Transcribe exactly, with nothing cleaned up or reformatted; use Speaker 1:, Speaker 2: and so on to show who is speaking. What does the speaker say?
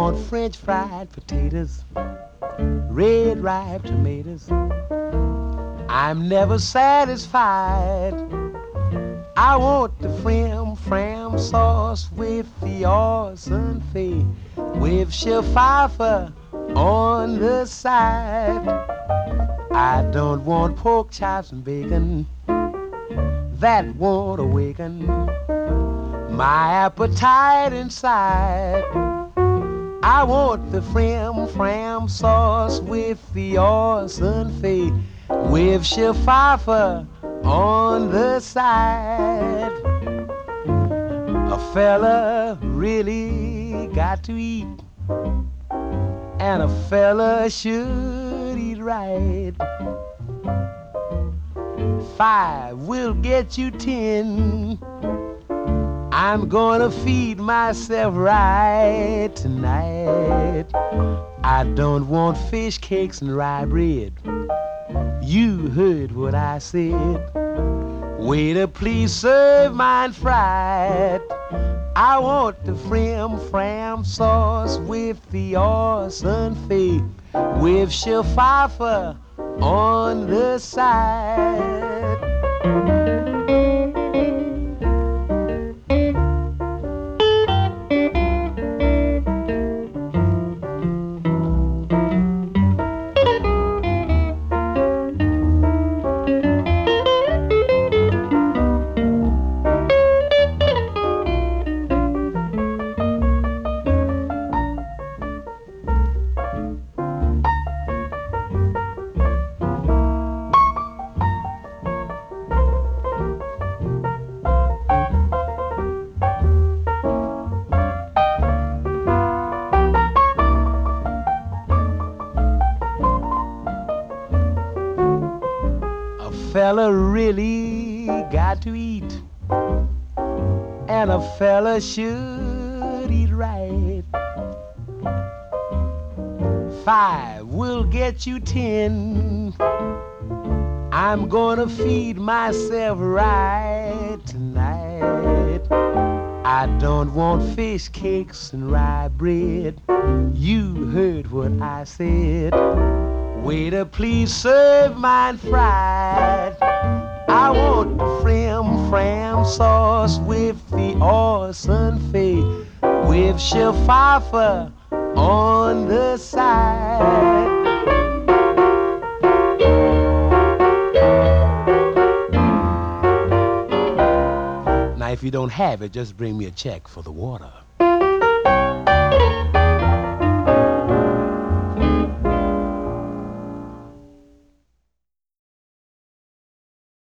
Speaker 1: want French fried potatoes, red ripe tomatoes. I'm never satisfied. I want the frim fram sauce with the awesome fee, with Pfeiffer on the side. I don't want pork chops and bacon, that won't awaken my appetite inside. I want the frim fram sauce with the awesome fee, with Pfeiffer on the side. A fella really got to eat, and a fella should eat right. Five will get you ten. I'm gonna feed myself right tonight. I don't want fish cakes and rye bread. You heard what I said. Waiter, please serve mine fried. I want the frim fram sauce with the awesome fee, with Pfeiffer on the side. Fella really got to eat, and a fella should eat right. Five will get you ten. I'm gonna feed myself right tonight. I don't want fish cakes and rye bread. You heard what I said. Waiter, please serve mine fried. I want the frim fram sauce with the awesome fee, with Pfeiffer on the side. Now, if you don't have it, just bring me a check for the water.